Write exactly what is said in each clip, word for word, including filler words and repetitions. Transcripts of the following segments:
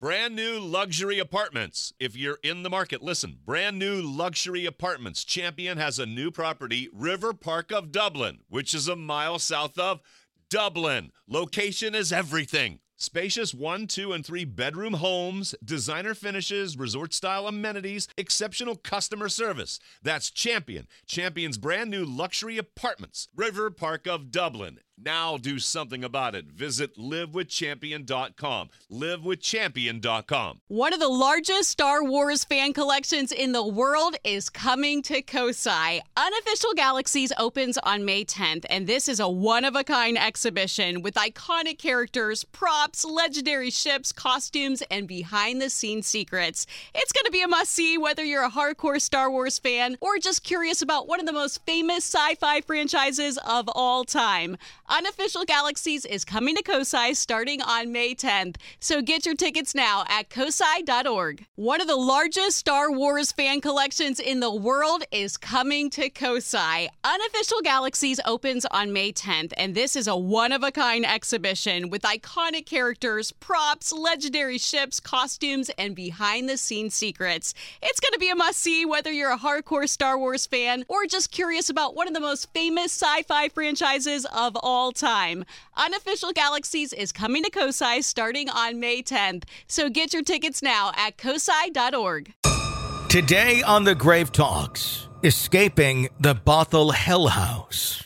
Brand new luxury apartments. If you're in the market, listen. Brand new luxury apartments. Champion has a new property, River Park of Dublin, which is a mile south of Dublin. Location is everything. Spacious one, two, and three bedroom homes, designer finishes, resort-style amenities, exceptional customer service. That's Champion. Champion's brand new luxury apartments. River Park of Dublin. Now do something about it. Visit live with champion dot com. live with champion dot com. One of the largest Star Wars fan collections in the world is coming to Kosai. Unofficial Galaxies opens on May tenth, and this is a one-of-a-kind exhibition with iconic characters, props, legendary ships, costumes, and behind-the-scenes secrets. It's going to be a must-see whether you're a hardcore Star Wars fan or just curious about one of the most famous sci-fi franchises of all time. Unofficial Galaxies is coming to Kosai starting on May tenth, so get your tickets now at kosai dot org. One of the largest Star Wars fan collections in the world is coming to Kosai. Unofficial Galaxies opens on May tenth, and this is a one-of-a-kind exhibition with iconic characters, props, legendary ships, costumes, and behind-the-scenes secrets. It's going to be a must-see whether you're a hardcore Star Wars fan or just curious about one of the most famous sci-fi franchises of all all time. Unofficial Galaxies is coming to Kosai starting on May tenth, so get your tickets now at kosai dot org. Today on The Grave Talks, escaping the Bothell Hell House.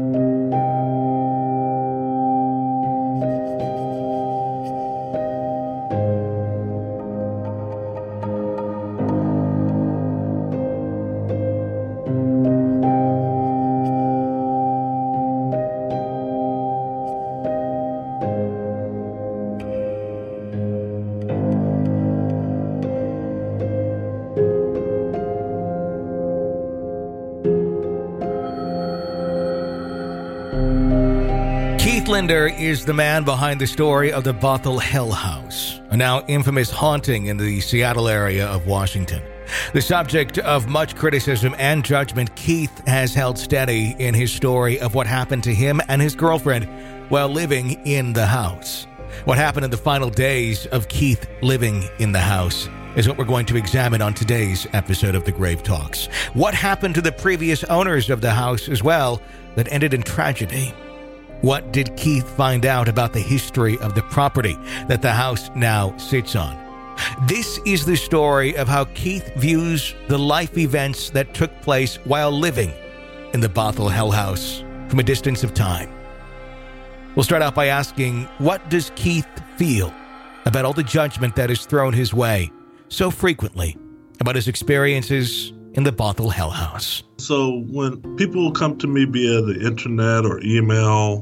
Keith Linder is the man behind the story of the Bothell Hell House, a now infamous haunting in the Seattle area of Washington. The subject of much criticism and judgment, Keith has held steady in his story of what happened to him and his girlfriend while living in the house. What happened in the final days of Keith living in the house is what we're going to examine on today's episode of The Grave Talks. What happened to the previous owners of the house as well that ended in tragedy? What did Keith find out about the history of the property that the house now sits on? This is the story of how Keith views the life events that took place while living in the Bothell Hell House from a distance of time. We'll start out by asking, what does Keith feel about all the judgment that is thrown his way so frequently about his experiences in the Bothell Hell House? So when people come to me via the internet or email,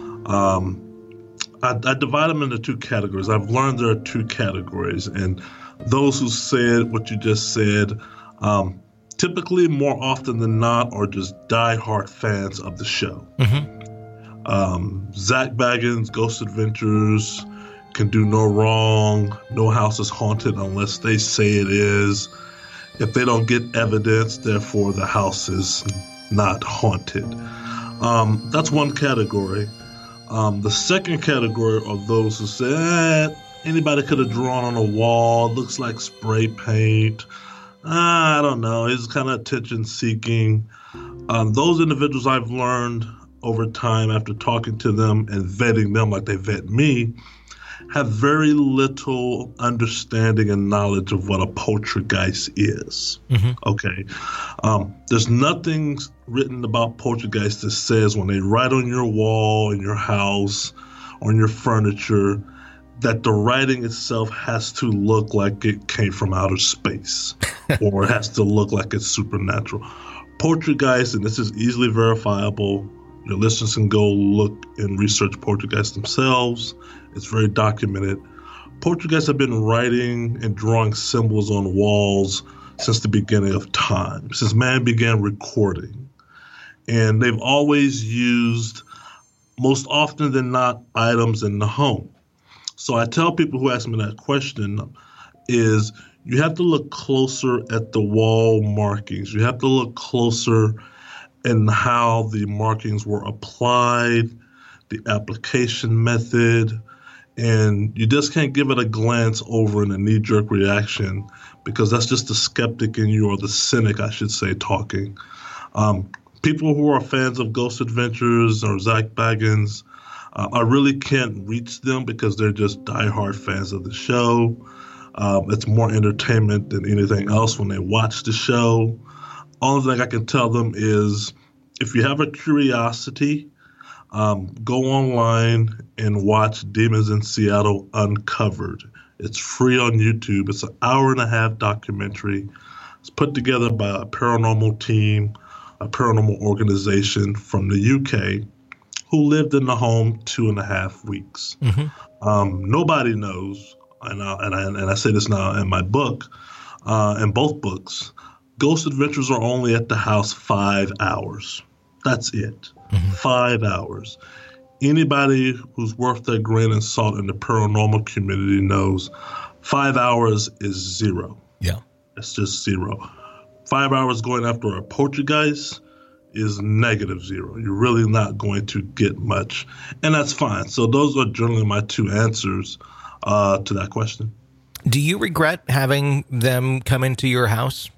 um, I, I divide them into two categories. I've learned there are two categories, and those who said what you just said, um, typically more often than not are just diehard fans of the show. Mm-hmm. Um, Zach Baggins, Ghost Adventures, can do no wrong. No house is haunted unless they say it is. If they don't get evidence, therefore the house is not haunted. Um, that's one category. Um, the second category are those who say, eh, anybody could have drawn on a wall, looks like spray paint. Ah, I don't know, he's kind of attention-seeking. Um, those individuals I've learned over time after talking to them and vetting them like they vet me, have very little understanding and knowledge of what a poltergeist is. Mm-hmm. Okay. Um, there's nothing written about poltergeist that says when they write on your wall, in your house, on your furniture, that the writing itself has to look like it came from outer space or it has to look like it's supernatural. Poltergeist, and this is easily verifiable, your listeners can go look and research poltergeists themselves. It's very documented. Poltergeists have been writing and drawing symbols on walls since the beginning of time, since man began recording. And they've always used, most often than not, items in the home. So I tell people who ask me that question is you have to look closer at the wall markings. You have to look closer in how the markings were applied, the application method, And you just can't give it a glance over in a knee-jerk reaction, because that's just the skeptic in you, or the cynic, I should say, talking. Um, people who are fans of Ghost Adventures or Zak Bagans, uh, I really can't reach them because they're just diehard fans of the show. Um, it's more entertainment than anything else when they watch the show. Only thing I can tell them is, if you have a curiosity, Um, go online and watch Demons in Seattle Uncovered. It's free on YouTube. It's an hour and a half documentary. It's put together by a paranormal team, a paranormal organization from the U K, who lived in the home two and a half weeks. Mm-hmm. Um, nobody knows, and I, and, I, and I say this now in my book, uh, in both books, Ghost Adventures are only at the house five hours. That's it. Mm-hmm. Five hours. Anybody who's worth their grain of salt in the paranormal community knows five hours is zero. Yeah. It's just zero. Five hours going after a poltergeist is negative zero. You're really not going to get much. And that's fine. So those are generally my two answers uh, to that question. Do you regret having them come into your house?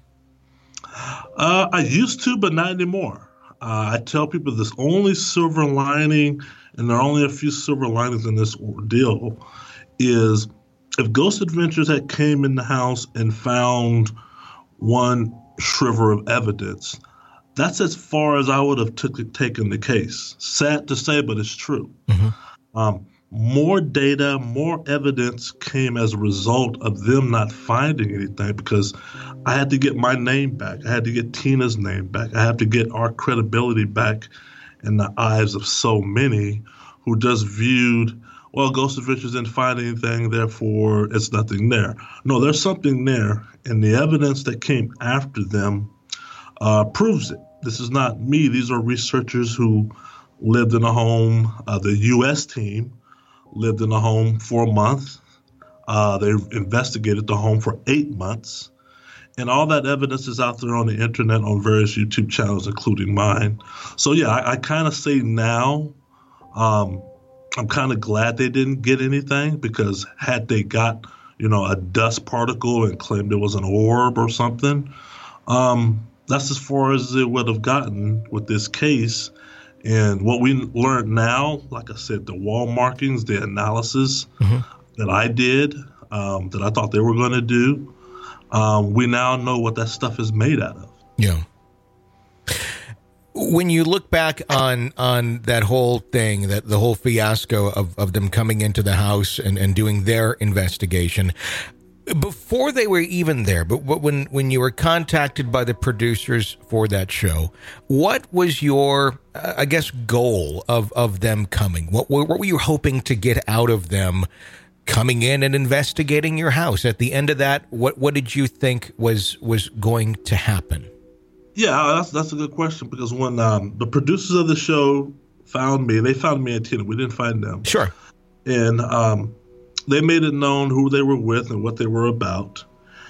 Uh, I used to, but not anymore. Uh, I tell people this only silver lining, and there are only a few silver linings in this ordeal, is if Ghost Adventures had came in the house and found one shriver of evidence, that's as far as I would have took, taken the case. Sad to say, but it's true. Mm-hmm. Um, more data, more evidence came as a result of them not finding anything, because I had to get my name back. I had to get Tina's name back. I had to get our credibility back in the eyes of so many who just viewed, well, Ghost Adventures didn't find anything, therefore it's nothing there. No, there's something there, and the evidence that came after them uh, proves it. This is not me. These are researchers who lived in a home. Uh, the U S team lived in a home for a month. Uh, they investigated the home for eight months. And all that evidence is out there on the internet on various YouTube channels, including mine. So, yeah, I, I kind of say now, um, I'm kind of glad they didn't get anything, because had they got, you know, a dust particle and claimed it was an orb or something, um, that's as far as it would have gotten with this case. And what we learned now, like I said, the wall markings, the analysis mm-hmm. that I did, um, that I thought they were going to do, um, we now know what that stuff is made out of. Yeah. When you look back on on that whole thing, that the whole fiasco of, of them coming into the house and, and doing their investigation, before they were even there, but when, when you were contacted by the producers for that show, what was your, uh, I guess, goal of, of them coming? What, what were you hoping to get out of them coming in and investigating your house? At the end of that, what, what did you think was, was going to happen? Yeah, that's that's a good question, because when um, the producers of the show found me, they found me at Tina. We didn't find them. Sure. And um, they made it known who they were with and what they were about.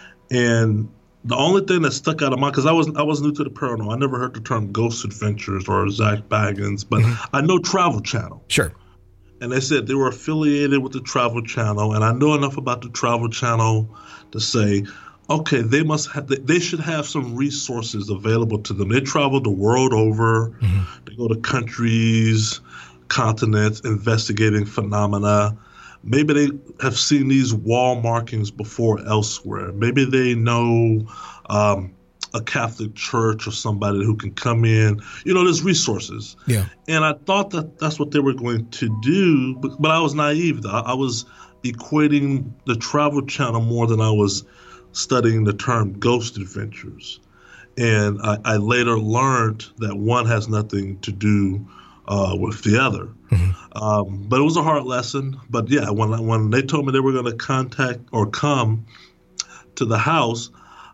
And the only thing that stuck out of my, because I was I was new to the paranormal, I never heard the term Ghost Adventures or Zak Bagans, but mm-hmm. I know Travel Channel. Sure. And they said they were affiliated with the Travel Channel, and I know enough about the Travel Channel to say, okay, they must have, they should have some resources available to them. They travel the world over. Mm-hmm. They go to countries, continents, investigating phenomena. Maybe they have seen these wall markings before elsewhere. Maybe they know um, a Catholic church or somebody who can come in. You know, there's resources. Yeah. And I thought that that's what they were going to do, but, but I was naive. I, I was equating the Travel Channel more than I was studying the term Ghost Adventures. And I, I later learned that one has nothing to do uh, with the other. Mm-hmm. Um, but it was a hard lesson. But yeah, when when they told me they were going to contact or come to the house,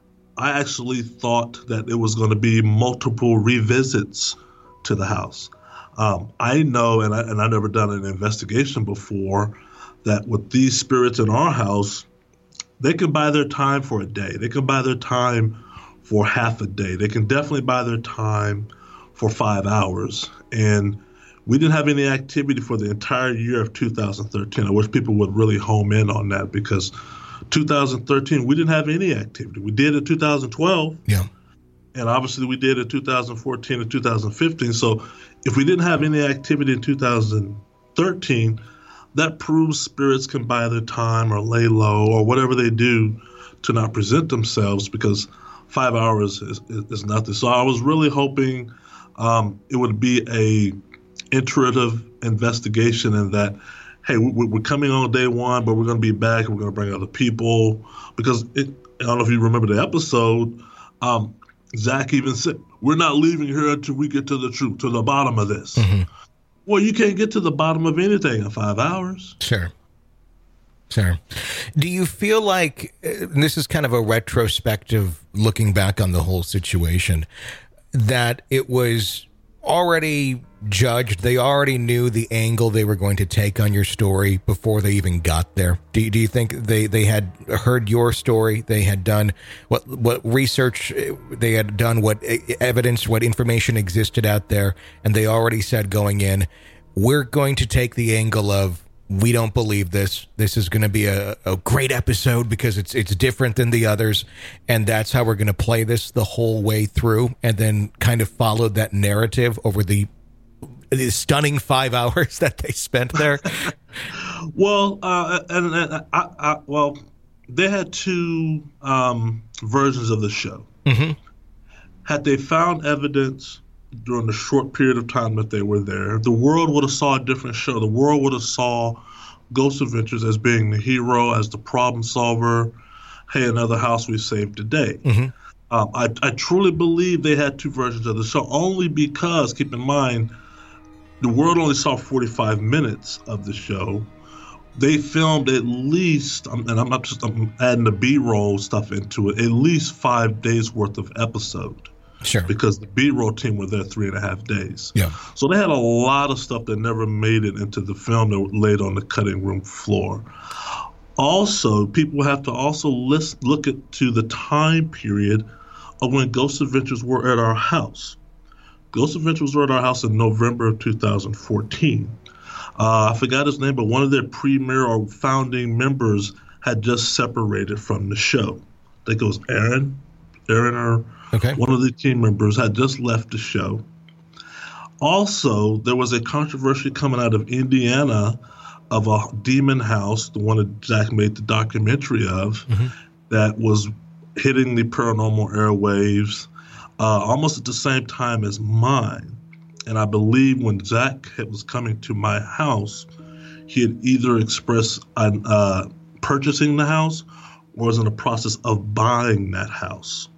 I actually thought that it was going to be multiple revisits to the house. Um, I know, and I, and I've never done an investigation before, that with these spirits in our house, they can buy their time for a day. They can buy their time for half a day. They can definitely buy their time for five hours. And We didn't have any activity for the entire year of two thousand thirteen. I wish people would really home in on that, because two thousand thirteen, we didn't have any activity. We did in two thousand twelve. Yeah. And obviously we did in two thousand fourteen and two thousand fifteen. So if we didn't have any activity in two thousand thirteen, that proves spirits can buy their time or lay low or whatever they do to not present themselves, because five hours is, is, is nothing. So I was really hoping um, it would be a iterative investigation, and that, hey, we, we're coming on day one, but we're going to be back and we're going to bring other people. Because it, I don't know if you remember the episode, um, Zach even said, we're not leaving here until we get to the truth, to the bottom of this. Mm-hmm. Well, you can't get to the bottom of anything in five hours. Sure. Sure. Do you feel like, and this is kind of a retrospective looking back on the whole situation, that it was already judged, they already knew the angle they were going to take on your story before they even got there? Do you, do you think they, they had heard your story, they had done what what research, they had done what evidence, what information existed out there, and they already said going in, we're going to take the angle of, we don't believe this. This is going to be a, a great episode because it's it's different than the others, and that's how we're going to play this the whole way through, and then kind of followed that narrative over the, the stunning five hours that they spent there? Well, uh, and, and I, I, well, they had two um, versions of the show. Mm-hmm. Had they found evidence during the short period of time that they were there, the world would have saw a different show. The world would have saw Ghost Adventures as being the hero, as the problem solver. Hey, another house we saved today. Mm-hmm. Um, I, I truly believe they had two versions of the show, only because, keep in mind, the world only saw forty-five minutes of the show. They filmed at least, and I'm not just I'm adding the B-roll stuff into it, at least five days worth of episode. Sure. Because the B-roll team were there three and a half days. Yeah. So they had a lot of stuff that never made it into the film that laid on the cutting room floor. Also, people have to also list, look at to the time period of when Ghost Adventures were at our house. Ghost Adventures were at our house in November of two thousand fourteen. Uh, I forgot his name, but one of their premier or founding members had just separated from the show. I think it was Aaron. Aaron or okay. One of the team members had just left the show. Also, there was a controversy coming out of Indiana of a demon house, the one that Zach made the documentary of, mm-hmm. that was hitting the paranormal airwaves uh, almost at the same time as mine. And I believe when Zach was coming to my house, he had either expressed uh, purchasing the house or was in the process of buying that house.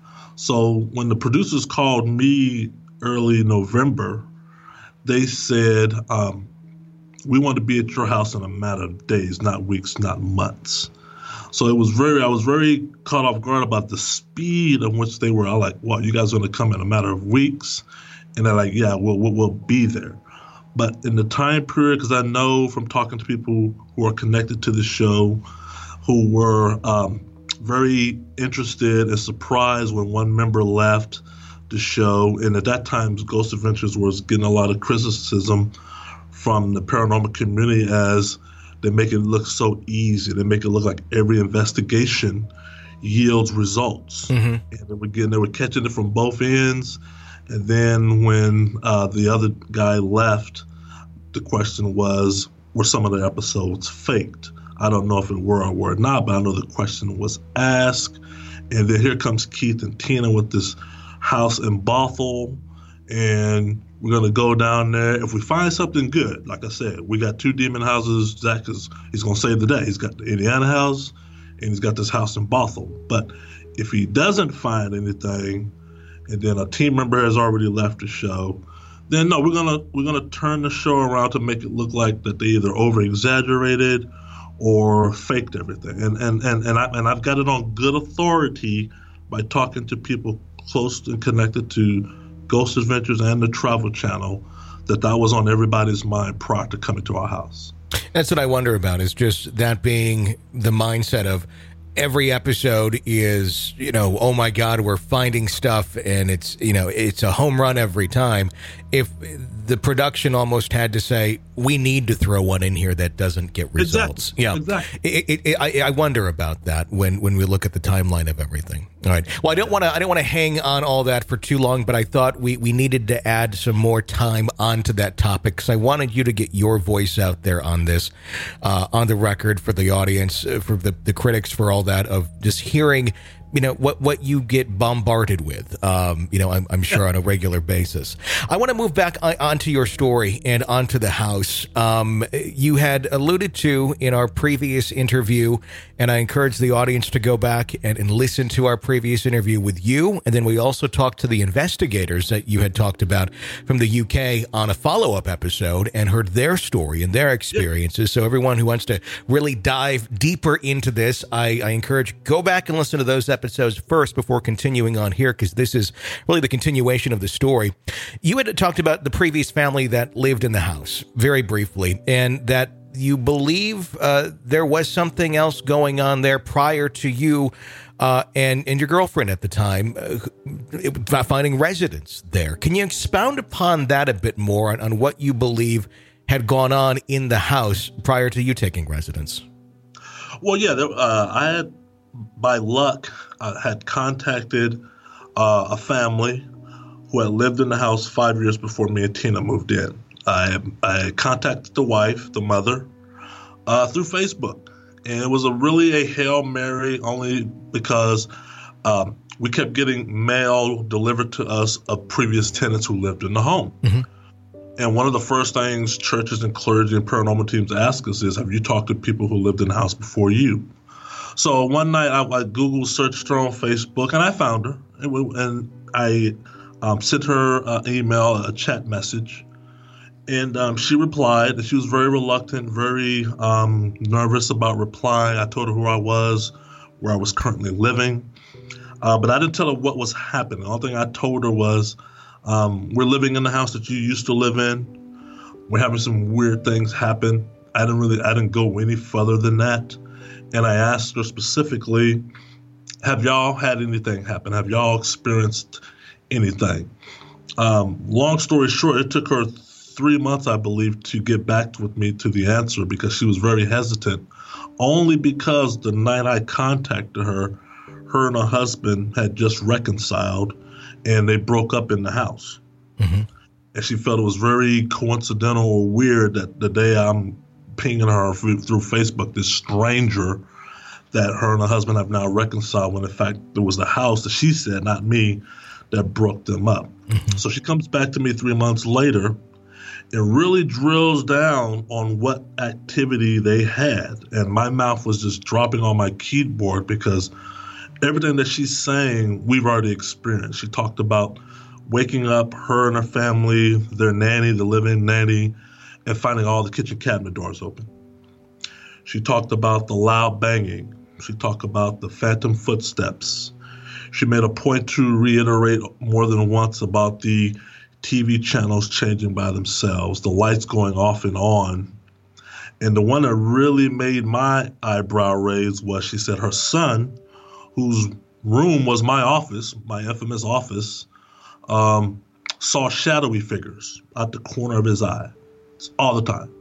So when the producers called me early November, they said, um, we want to be at your house in a matter of days, not weeks, not months. So it was very, I was very caught off guard about the speed in which they were. I like, well, you guys are going to come in a matter of weeks? And they're like, yeah, we'll, we'll, we'll be there. But in the time period, because I know from talking to people who are connected to the show, who were um, very interested and surprised when one member left the show. And at that time, Ghost Adventures was getting a lot of criticism from the paranormal community as they make it look so easy. They make it look like every investigation yields results. Mm-hmm. And they were getting, they were catching it from both ends. And then when uh, the other guy left, the question was, were some of the episodes faked? I don't know if it were or were not, but I know the question was asked. And then here comes Keith and Tina with this house in Bothell, and we're going to go down there. If we find something good, like I said, we got two demon houses. Zach is he's going to save the day. He's got the Indiana house, and he's got this house in Bothell. But if he doesn't find anything, and then a team member has already left the show, then no, we're gonna we're gonna turn the show around to make it look like that they either over exaggerated or faked everything. And and and and, I, and I've got it on good authority by talking to people close and connected to Ghost Adventures and the Travel Channel that that was on everybody's mind prior to coming to our house. That's what I wonder about, is just that being the mindset of every episode is, you know, oh my God, we're finding stuff and it's, you know, it's a home run every time. If the production almost had to say, we need to throw one in here that doesn't get results. Exactly. Yeah, exactly. It, it, it, I, I wonder about that when, when we look at the timeline of everything. All right. Well, I don't want to I don't want to hang on all that for too long, but I thought we, we needed to add some more time onto that topic because I wanted you to get your voice out there on this, uh, on the record for the audience, uh, for the, the critics, for all that, of just hearing, you know, what, what you get bombarded with, um, you know, I'm, I'm sure on a regular basis. I want to move back on, onto your story and onto the house. Um, you had alluded to in our previous interview, and I encourage the audience to go back and, and listen to our previous interview with you. And then we also talked to the investigators that you had talked about from the U K on a follow-up episode and heard their story and their experiences. So everyone who wants to really dive deeper into this, I, I encourage go back and listen to those episodes episodes first before continuing on here, because this is really the continuation of the story. You had talked about the previous family that lived in the house very briefly, and that you believe uh, there was something else going on there prior to you uh, and, and your girlfriend at the time uh, finding residence there. Can you expound upon that a bit more on, on what you believe had gone on in the house prior to you taking residence? Well, yeah, there, uh, I had, by luck, I had contacted uh, a family who had lived in the house five years before me and Tina moved in. I, I contacted the wife, the mother, uh, through Facebook. And it was a really a Hail Mary only because um, we kept getting mail delivered to us of previous tenants who lived in the home. Mm-hmm. And one of the first things churches and clergy and paranormal teams ask us is, have you talked to people who lived in the house before you? So one night I, I Google searched her on Facebook and I found her, and, we, and I um, sent her an email, a chat message, and um, she replied. And she was very reluctant, very um, nervous about replying. I told her who I was, where I was currently living, uh, but I didn't tell her what was happening. The only thing I told her was, um, we're living in the house that you used to live in. We're having some weird things happen. I didn't really, I didn't go any further than that. And I asked her specifically, have y'all had anything happen? Have y'all experienced anything? Um, long story short, it took her three months, I believe, to get back with me to the answer because she was very hesitant, only because the night I contacted her, her and her husband had just reconciled and they broke up in the house. Mm-hmm. And she felt it was very coincidental or weird that the day I'm pinging her through Facebook, this stranger that her and her husband have now reconciled, when in fact it was the house that she said, not me, that broke them up. Mm-hmm. So she comes back to me three months later and really drills down on what activity they had. And my mouth was just dropping on my keyboard because everything that she's saying, we've already experienced. She talked about waking up, her and her family, their nanny, the living nanny, and finding all the kitchen cabinet doors open. She talked about the loud banging. She talked about the phantom footsteps. She made a point to reiterate more than once about the T V channels changing by themselves, the lights going off and on. And the one that really made my eyebrow raise was, she said her son, whose room was my office, my infamous office, um, saw shadowy figures out the corner of his eye all the time.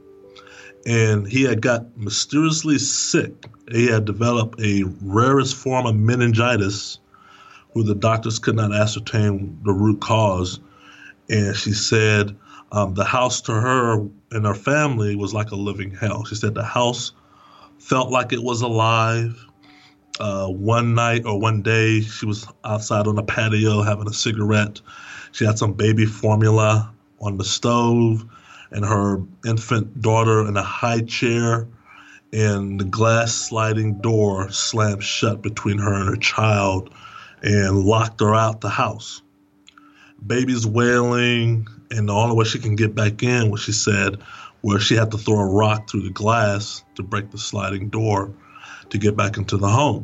And he had got mysteriously sick. He had developed a rarest form of meningitis, who the doctors could not ascertain the root cause. And she said um, the house to her and her family was like a living hell. She said the house felt like it was alive. Uh, one night or one day, she was outside on the patio having a cigarette. She had some baby formula on the stove, and her infant daughter in a high chair, and the glass sliding door slammed shut between her and her child and locked her out the house. Baby's wailing, and the only way she can get back in, what she said, where she had to throw a rock through the glass to break the sliding door to get back into the home.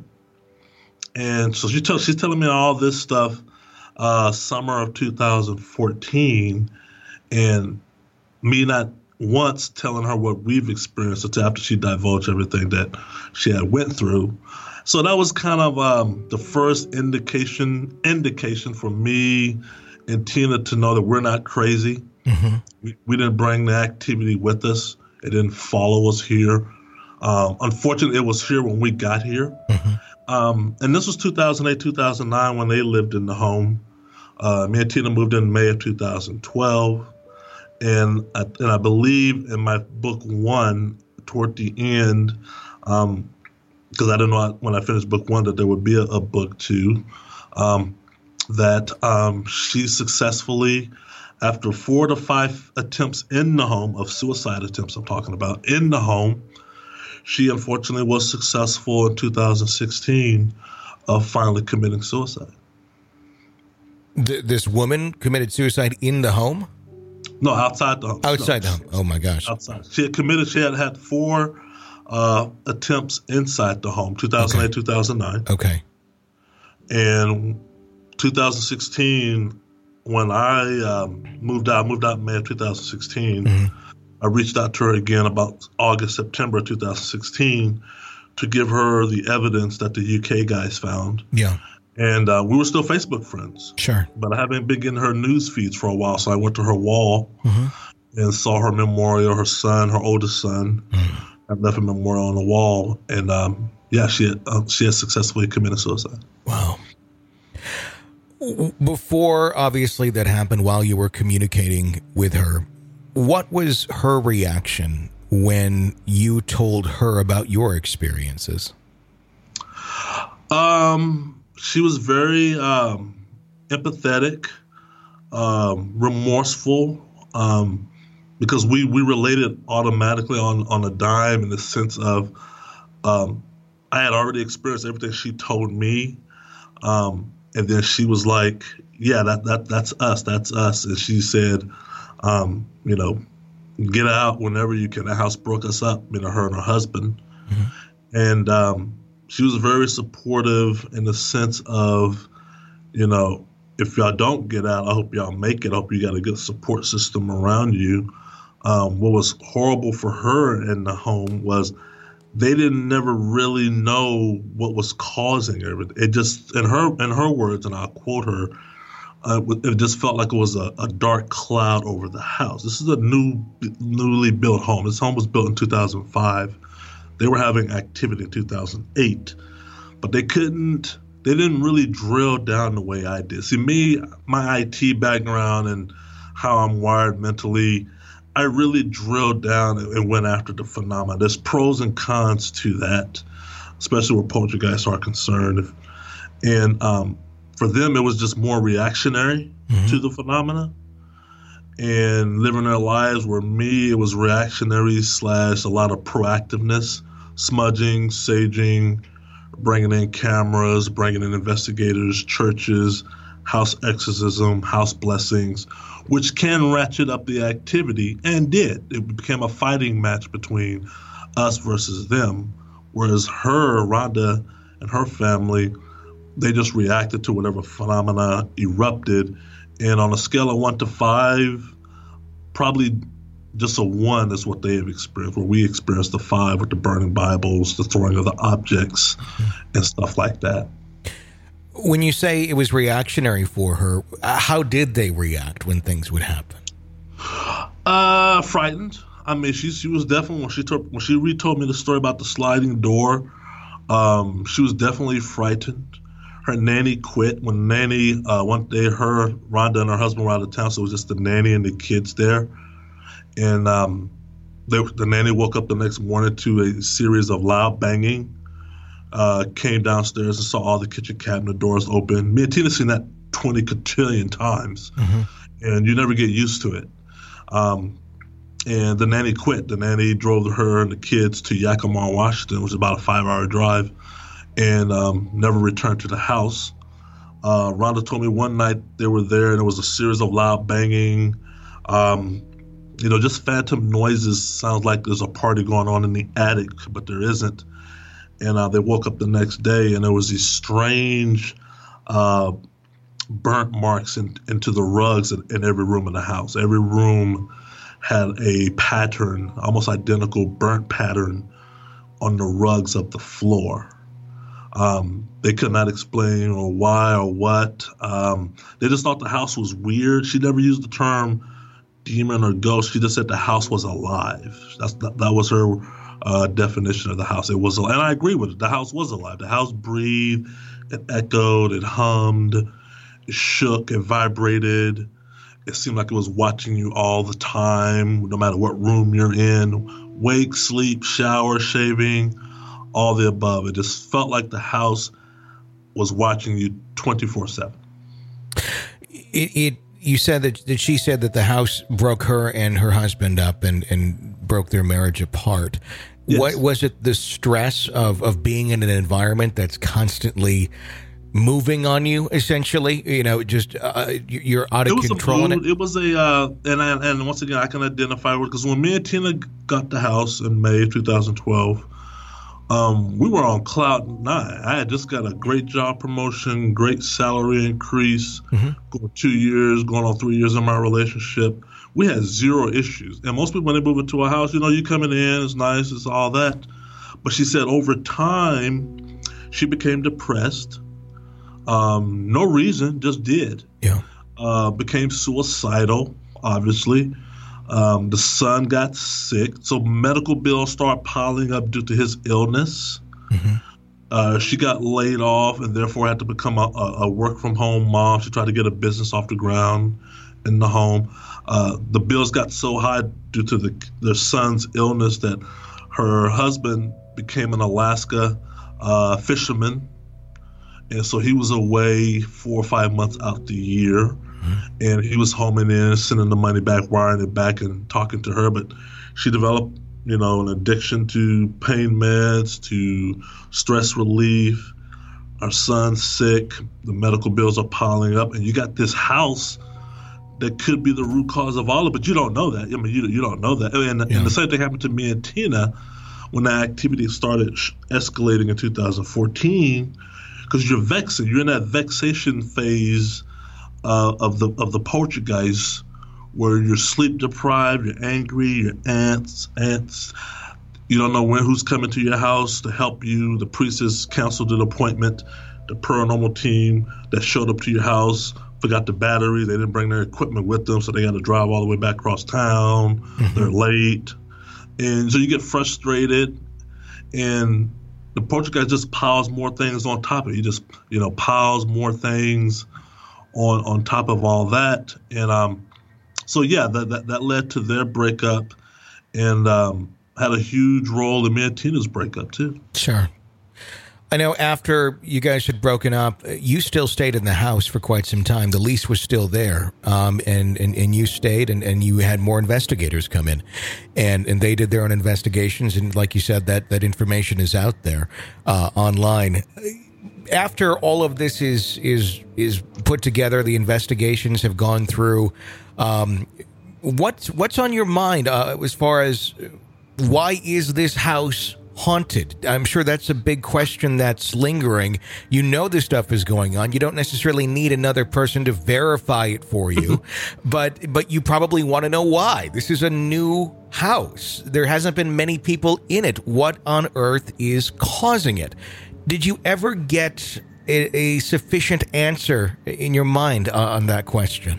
And so she tell, she's telling me all this stuff uh, summer of two thousand fourteen, and me not once telling her what we've experienced until after she divulged everything that she had went through. So that was kind of um, the first indication indication for me and Tina to know that we're not crazy. Mm-hmm. We, we didn't bring the activity with us. It didn't follow us here. Um, unfortunately, it was here when we got here. Mm-hmm. Um, and this was two thousand eight, two thousand nine when they lived in the home. Uh, me and Tina moved in May of two thousand twelve. And I, and I believe in my book one, toward the end, um, because I didn't know when I finished book one that there would be a, a book two, um, that um, she successfully, after four to five attempts in the home, of suicide attempts I'm talking about, in the home, she unfortunately was successful in two thousand sixteen of finally committing suicide. Th- this woman committed suicide in the home? No, outside the home. Outside no. the home. Oh, my gosh. Outside. She had committed, she had had four uh, attempts inside the home, two thousand eight, okay. two thousand nine. Okay. And two thousand sixteen, when I um, moved out, I moved out in May of two thousand sixteen, mm-hmm. I reached out to her again about August, September two thousand sixteen to give her the evidence that the U K guys found. Yeah. And uh, we were still Facebook friends. Sure. But I haven't been getting her news feeds for a while, so I went to her wall mm-hmm. and saw her memorial, her son, her oldest son. Mm. I left a memorial on the wall. And, um, yeah, she had, uh, she had successfully committed suicide. Wow. Before, obviously, that happened while you were communicating with her, what was her reaction when you told her about your experiences? Um... She was very um, empathetic, um, remorseful, um, because we, we related automatically on, on a dime in the sense of um, I had already experienced everything she told me. Um, and then she was like, yeah, that, that that's us. That's us. And she said, um, you know, get out whenever you can. The house broke us up, you know, her and her husband. Mm-hmm. And um she was very supportive in the sense of, you know, if y'all don't get out, I hope y'all make it. I hope you got a good support system around you. Um, what was horrible for her in the home was they didn't never really know what was causing everything. It just, in her in her words, and I'll quote her, uh, it just felt like it was a, a dark cloud over the house. This is a new, newly built home. This home was built in two thousand five. They were having activity in two thousand eight, but they couldn't, they didn't really drill down the way I did. See, me, my I T background and how I'm wired mentally, I really drilled down and went after the phenomena. There's pros and cons to that, especially where poltergeists are concerned. And um, for them, it was just more reactionary mm-hmm. to the phenomena. And living their lives, where me, it was reactionary slash a lot of proactiveness, smudging, saging, bringing in cameras, bringing in investigators, churches, house exorcism, house blessings, which can ratchet up the activity, and did. It became a fighting match between us versus them, whereas her, Rhonda, and her family, they just reacted to whatever phenomena erupted. And on a scale of one to five, probably just a one is what they have experienced, where we experienced the five with the burning Bibles, the throwing of the objects, and stuff like that. When you say it was reactionary for her, how did they react when things would happen? Uh, frightened. I mean, she she was definitely, when she told, when she retold me the story about the sliding door, um, she was definitely frightened. Her nanny quit when nanny, uh, one day her, Rhonda and her husband were out of town, so it was just the nanny and the kids there. And um, they, the nanny woke up the next morning to a series of loud banging, uh, came downstairs and saw all the kitchen cabinet doors open. Me and Tina seen that twenty cotillion times, mm-hmm. and you never get used to it. Um, and the nanny quit. The nanny drove her and the kids to Yakima, Washington, which is about a five-hour drive, and um, never returned to the house. Uh, Rhonda told me one night they were there and it was a series of loud banging, um, you know, just phantom noises. Sounds like there's a party going on in the attic, but there isn't. And uh, they woke up the next day and there was these strange uh, burnt marks in, into the rugs in, in every room in the house. Every room had a pattern, almost identical burnt pattern on the rugs of the floor. Um, they could not explain or why or what. Um, they just thought the house was weird. She never used the term demon or ghost. She just said the house was alive. That's that, that was her uh, definition of the house. It was, and I agree with it. The house was alive. The house breathed, it echoed, it hummed, it shook, it vibrated. It seemed like it was watching you all the time, no matter what room you're in. Wake, sleep, shower, shaving, all the above. It just felt like the house was watching you twenty-four seven. It, it you said that, that she said that the house broke her and her husband up and, and broke their marriage apart. Yes. What was it? The stress of, of being in an environment that's constantly moving on you, essentially, you know, just uh, you're out of control. It. it was a, uh, and I, and once again, I can identify with, because when me and Tina got the house in May of two thousand twelve, um, we were on cloud nine. I had just got a great job promotion, great salary increase, mm-hmm. going two years, going on three years in my relationship. We had zero issues. And most people, when they move into a house, you know, you coming in, it's nice, it's all that. But she said over time, she became depressed. Um, no reason, just did. Yeah. Uh, became suicidal, obviously. Um, the son got sick, so medical bills started piling up due to his illness. Mm-hmm. Uh, she got laid off and therefore had to become a, a work-from-home mom. She tried to get a business off the ground in the home. Uh, the bills got so high due to the their son's illness that her husband became an Alaska uh, fisherman. And so he was away four or five months out the year, mm-hmm. and he was homing in, sending the money back, wiring it back, and talking to her. But she developed, you know, an addiction to pain meds, to stress relief. Our son's sick. The medical bills are piling up, and you got this house that could be the root cause of all of it. But you don't know that. I mean, you you don't know that. And, yeah. and the same thing happened to me and Tina when that activity started escalating in two thousand fourteen. Because you're vexing, you're in that vexation phase uh, of the of the poltergeist, where you're sleep deprived, you're angry, you're ants, ants. You don't know when who's coming to your house to help you. The priestess canceled an appointment. The paranormal team that showed up to your house forgot the batteries. They didn't bring their equipment with them, so they got to drive all the way back across town. Mm-hmm. They're late, and so you get frustrated, and the poltergeist just piles more things on top of it. He just, you know, piles more things on on top of all that. And um, so, yeah, that, that, that led to their breakup and um, had a huge role in me and Tina's breakup, too. Sure. I know after you guys had broken up, you still stayed in the house for quite some time. The lease was still there, um, and, and, and you stayed, and, and you had more investigators come in, and, and they did their own investigations, and like you said, that, that information is out there uh, online. After all of this is is is put together, the investigations have gone through, um, what's, what's on your mind uh, as far as why is this house haunted? I'm sure that's a big question that's lingering. You know this stuff is going on. You don't necessarily need another person to verify it for you, but but you probably want to know why. This is a new house. There hasn't been many people in it. What on earth is causing it? Did you ever get a, a sufficient answer in your mind uh, on that question?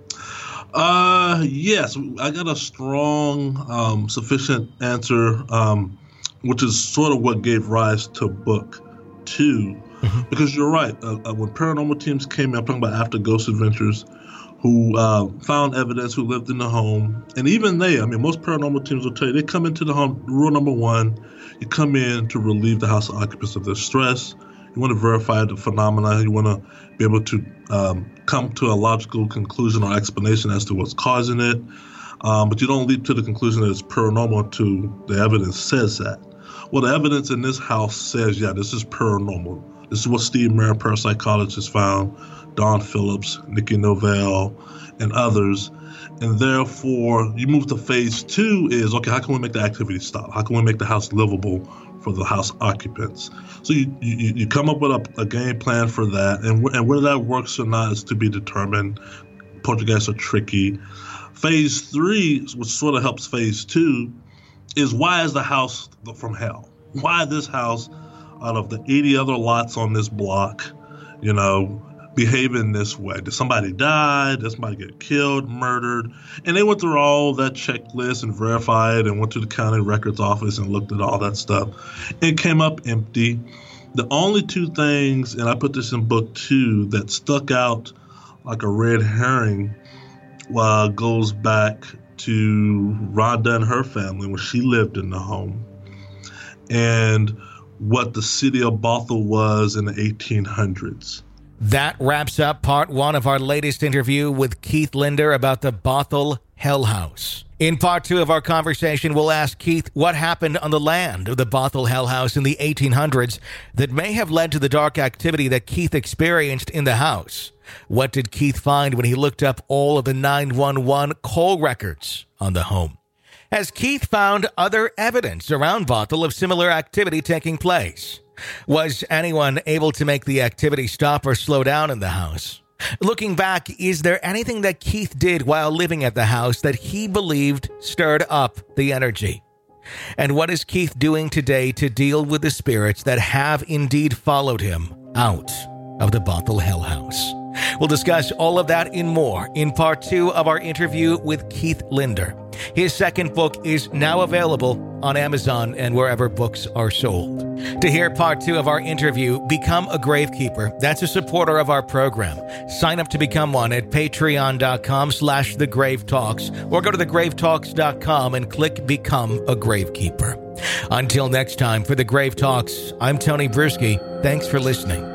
Uh, yes, I got a strong, um, sufficient answer. Um, which is sort of what gave rise to book two. Mm-hmm. Because you're right, uh, uh, when paranormal teams came in, I'm talking about After Ghost Adventures, who uh, found evidence, who lived in the home, and even they, I mean, most paranormal teams will tell you, they come into the home, rule number one, you come in to relieve the house occupants of their stress. You want to verify the phenomena. You want to be able to um, come to a logical conclusion or explanation as to what's causing it. Um, but you don't leap to the conclusion that it's paranormal until the evidence says that. Well, the evidence in this house says, yeah, this is paranormal. This is what Steve Mayer, parapsychologist, found, Don Phillips, Nikki Novell, and others. And therefore, you move to phase two is, okay, how can we make the activity stop? How can we make the house livable for the house occupants? So you you, you come up with a, a game plan for that. And, and whether that works or not is to be determined. Poltergeists are tricky. Phase three, which sort of helps phase two, is why is the house from hell? Why this house, out of the eighty other lots on this block, you know, behaving this way? Did somebody die? Did somebody get killed, murdered? And they went through all that checklist and verified and went to the county records office and looked at all that stuff. It came up empty. The only two things, and I put this in book two, that stuck out like a red herring uh, goes back to Rhonda and her family when she lived in the home, and what the city of Bothell was in the eighteen hundreds. That wraps up part one of our latest interview with Keith Linder about the Bothell Hell House. In part two of our conversation, we'll ask Keith what happened on the land of the Bothell Hell House in the eighteen hundreds that may have led to the dark activity that Keith experienced in the house. What did Keith find when he looked up all of the nine one one call records on the home? Has Keith found other evidence around Bothell of similar activity taking place? Was anyone able to make the activity stop or slow down in the house? Looking back, is there anything that Keith did while living at the house that he believed stirred up the energy? And what is Keith doing today to deal with the spirits that have indeed followed him out of the Bothell Hell House? We'll discuss all of that and more in part two of our interview with Keith Linder. His second book is now available on Amazon and wherever books are sold. To hear part two of our interview, become a Gravekeeper. That's a supporter of our program. Sign up to become one at patreon.com slash the Grave Talks, or go to the grave talks dot com and click Become a Gravekeeper. Until next time, for the Grave Talks, I'm Tony Bruschi. Thanks for listening.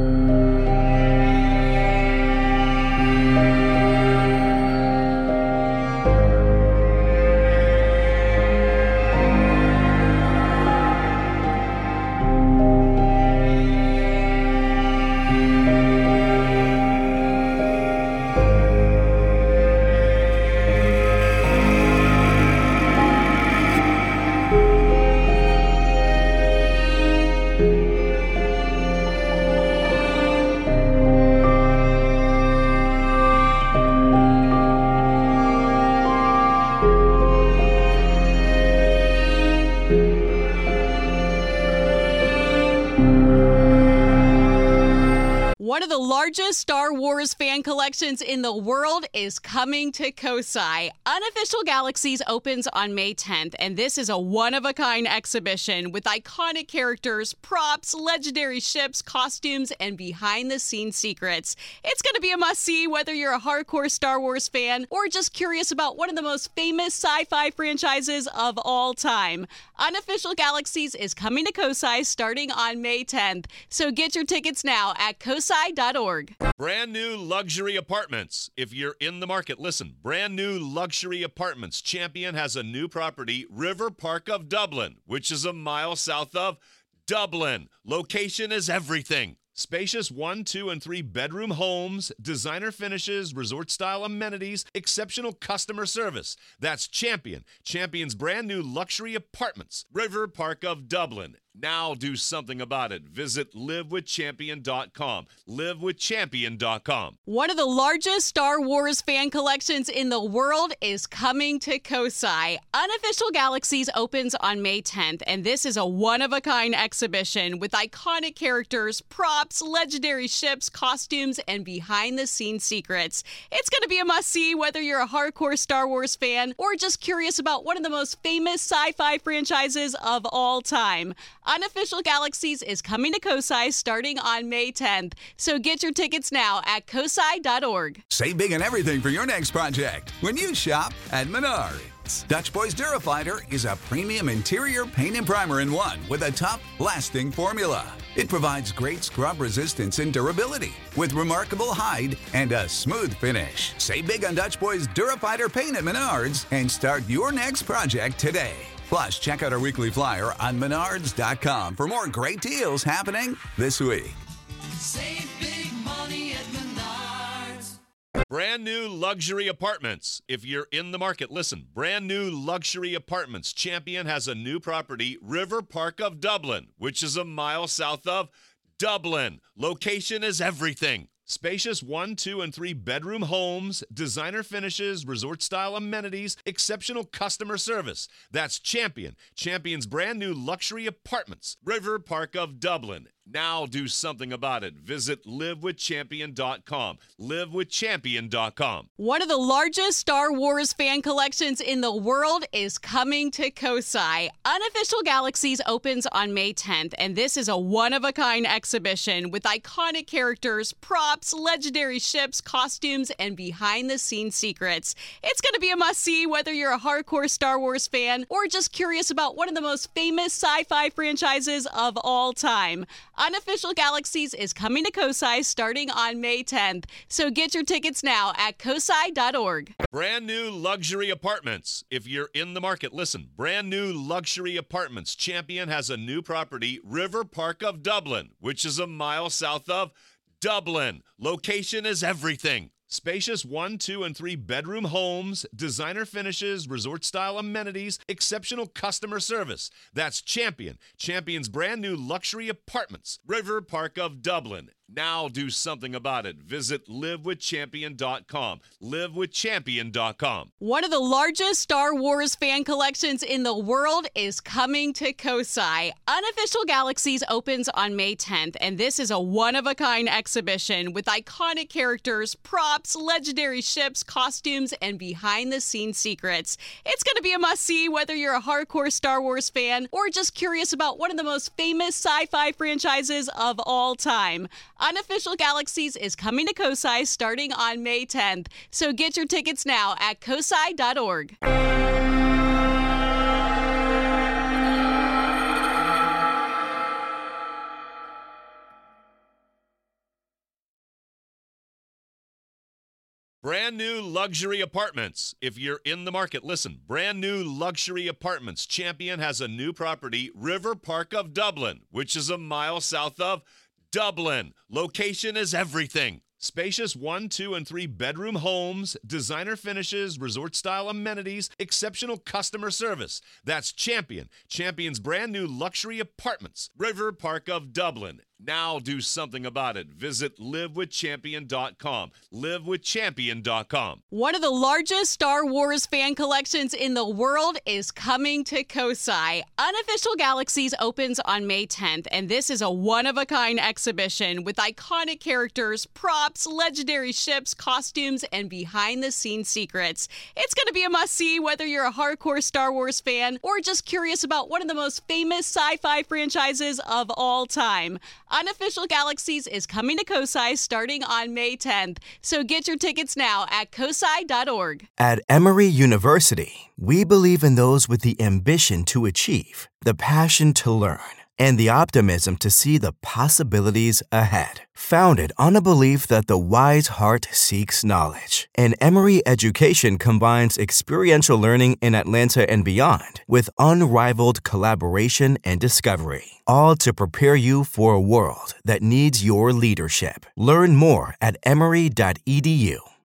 One of the largest Star Wars fan collections in the world is coming to COSI. Unofficial Galaxies opens on May tenth, and this is a one-of-a-kind exhibition with iconic characters, props, legendary ships, costumes, and behind-the-scenes secrets. It's going to be a must-see whether you're a hardcore Star Wars fan or just curious about one of the most famous sci-fi franchises of all time. Unofficial Galaxies is coming to COSI starting on May tenth, so get your tickets now at cosi dot org. Brand new luxury apartments. If you're in the market, listen. Brand new luxury apartments. Champion has a new property, River Park of Dublin, which is a mile south of Dublin. Location is everything. Spacious one, two, and three bedroom homes, designer finishes, resort-style amenities, exceptional customer service. That's Champion. Champion's brand new luxury apartments, River Park of Dublin. Now do something about it. Visit live with champion dot com. live with champion dot com. One of the largest Star Wars fan collections in the world is coming to COSI. Unofficial Galaxies opens on May tenth, and this is a one-of-a-kind exhibition with iconic characters, props, legendary ships, costumes, and behind-the-scenes secrets. It's going to be a must-see whether you're a hardcore Star Wars fan or just curious about one of the most famous sci-fi franchises of all time. Unofficial Galaxies is coming to COSI starting on May tenth, so get your tickets now at cosi dot org. Save big on everything for your next project when you shop at Menards. Dutch Boys Durafighter is a premium interior paint and primer in one with a tough, lasting formula. It provides great scrub resistance and durability with remarkable hide and a smooth finish. Save big on Dutch Boys Durafighter paint at Menards and start your next project today. Plus, check out our weekly flyer on menards dot com for more great deals happening this week. Save big money at Menards. Brand new luxury apartments. If you're in the market, listen. Brand new luxury apartments. Champion has a new property, River Park of Dublin, which is a mile south of Dublin. Location is everything. Spacious one, two, and three bedroom homes, designer finishes, resort-style amenities, exceptional customer service. That's Champion. Champion's brand new luxury apartments, River Park of Dublin. Now do something about it. Visit live with champion dot com. live with champion dot com. One of the largest Star Wars fan collections in the world is coming to Kosai. Unofficial Galaxies opens on May tenth, and this is a one-of-a-kind exhibition with iconic characters, props, legendary ships, costumes, and behind-the-scenes secrets. It's going to be a must-see whether you're a hardcore Star Wars fan or just curious about one of the most famous sci-fi franchises of all time. Unofficial Galaxies is coming to Kosai starting on May tenth, so get your tickets now at kosai dot org. Brand new luxury apartments. If you're in the market, listen. Brand new luxury apartments. Champion has a new property, River Park of Dublin, which is a mile south of Dublin. Location is everything. Spacious one, two, and three bedroom homes, designer finishes, resort-style amenities, exceptional customer service. That's Champion. Champion's brand new luxury apartments. River Park of Dublin. Now do something about it. Visit live with champion dot com. live with champion dot com. One of the largest Star Wars fan collections in the world is coming to Kosai. Unofficial Galaxies opens on May tenth, and this is a one-of-a-kind exhibition with iconic characters, props, legendary ships, costumes, and behind-the-scenes secrets. It's going to be a must-see whether you're a hardcore Star Wars fan or just curious about one of the most famous sci-fi franchises of all time. Unofficial Galaxies is coming to Kosai starting on May tenth, so get your tickets now at kosai dot org. Brand new luxury apartments. If you're in the market, listen. Brand new luxury apartments. Champion has a new property, River Park of Dublin, which is a mile south of Dublin. Location is everything. Spacious one, two, and three bedroom homes, designer finishes, resort-style amenities, exceptional customer service. That's Champion. Champion's brand new luxury apartments. River Park of Dublin. Now do something about it. Visit live with champion dot com. live with champion dot com. One of the largest Star Wars fan collections in the world is coming to Kosai. Unofficial Galaxies opens on May tenth, and this is a one-of-a-kind exhibition with iconic characters, props, legendary ships, costumes, and behind-the-scenes secrets. It's going to be a must-see whether you're a hardcore Star Wars fan or just curious about one of the most famous sci-fi franchises of all time. Unofficial Galaxies is coming to Kosai starting on May tenth, so get your tickets now at kosai dot org. At Emory University, we believe in those with the ambition to achieve, the passion to learn, and the optimism to see the possibilities ahead. Founded on a belief that the wise heart seeks knowledge, and Emory education combines experiential learning in Atlanta and beyond with unrivaled collaboration and discovery, all to prepare you for a world that needs your leadership. Learn more at emory dot e d u.